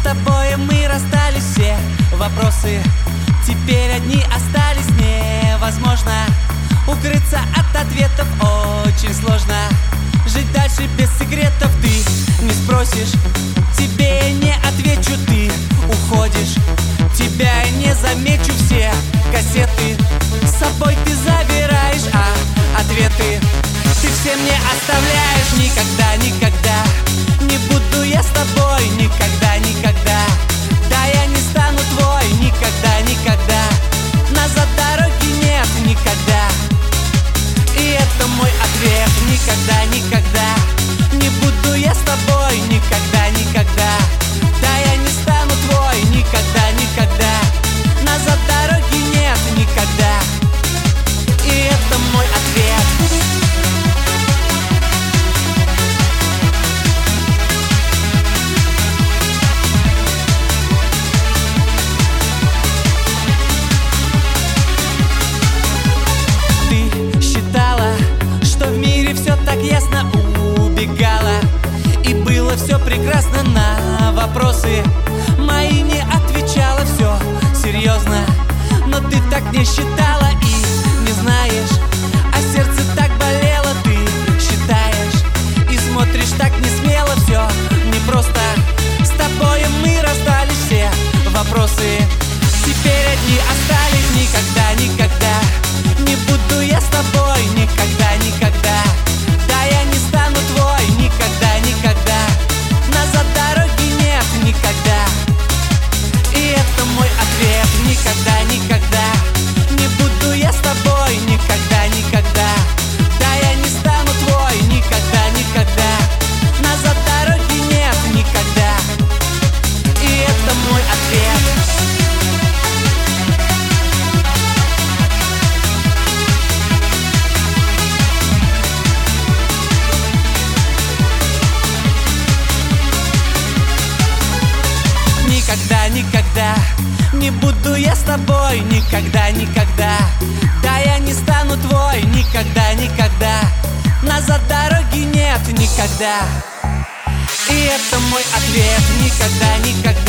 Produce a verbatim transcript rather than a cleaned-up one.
тобой мы расстались, все вопросы теперь одни остались. Невозможно укрыться от ответов, очень сложно жить дальше без секретов. Ты не спросишь, тебе не отвечу, ты уходишь, тебя не замечу. Все кассеты с собой ты забираешь, а ответы ты все мне оставляешь. Никогда, никогда не буду я с тобой, никогда, никогда. Да, я не стану твой, никогда, никогда. Назад дороги нет, никогда. И это мой ответ. Никогда, никогда не буду я с тобой, никогда, никогда. Да, я не стану твой, никогда, никогда. Назад дороги нет, никогда. И это мой ответ. Ясно убегала, и было все прекрасно. На вопросы мои не отвечала, все серьезно, но ты так не считала и не знаешь, а сердце так болело. Ты считаешь и смотришь так не смело, все непросто. С тобой мы расстались, все вопросы теперь одни остались. Никогда, никогда не буду я с тобой, никогда, никогда. Да, я не стану твой, никогда, никогда. Назад дороги нет, никогда. И это мой ответ. Никогда, никогда не буду я с тобой, никогда, никогда. Да, я не стану твой, никогда, никогда. Назад дороги нет, никогда. И это мой ответ. Никогда, никогда не буду я с тобой, никогда, никогда. Да, я не стану твой, никогда, никогда. Назад дороги нет, никогда. И это мой ответ. Никогда, никогда